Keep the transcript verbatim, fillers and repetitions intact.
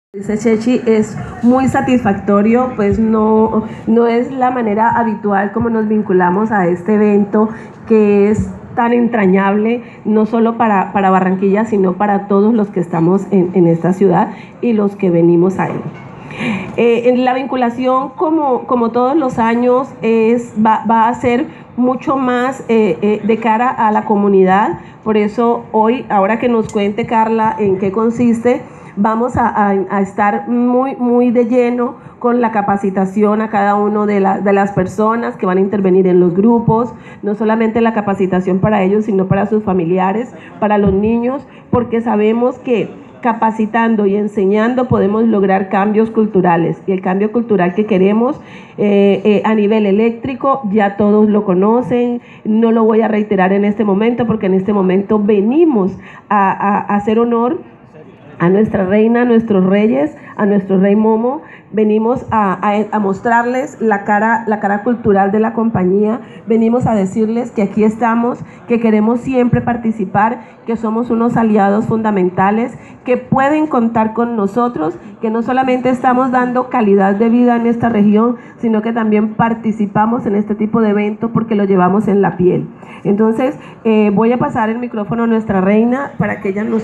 Dice Chechi, es muy satisfactorio, pues no, no es la manera habitual como nos vinculamos a este evento que es tan entrañable, no solo para, para Barranquilla, sino para todos los que estamos en, en esta ciudad y los que venimos a él. Eh, en la vinculación, como, como todos los años, es, va, va a ser mucho más eh, eh, de cara a la comunidad. Por eso hoy, ahora que nos cuente Carla en qué consiste, vamos a, a, a estar muy, muy de lleno con la capacitación a cada uno de, la, de las personas que van a intervenir en los grupos, no solamente la capacitación para ellos, sino para sus familiares, para los niños, porque sabemos que capacitando y enseñando podemos lograr cambios culturales, y el cambio cultural que queremos eh, eh, a nivel eléctrico ya todos lo conocen, no lo voy a reiterar en este momento porque en este momento venimos a, a, a hacer honor a nuestra reina, a nuestros reyes, a nuestro rey Momo. Venimos a, a, a mostrarles la cara, la cara cultural de la compañía, venimos a decirles que aquí estamos, que queremos siempre participar, que somos unos aliados fundamentales, que pueden contar con nosotros, que no solamente estamos dando calidad de vida en esta región, sino que también participamos en este tipo de eventos porque lo llevamos en la piel. Entonces, eh, voy a pasar el micrófono a nuestra reina para que ella nos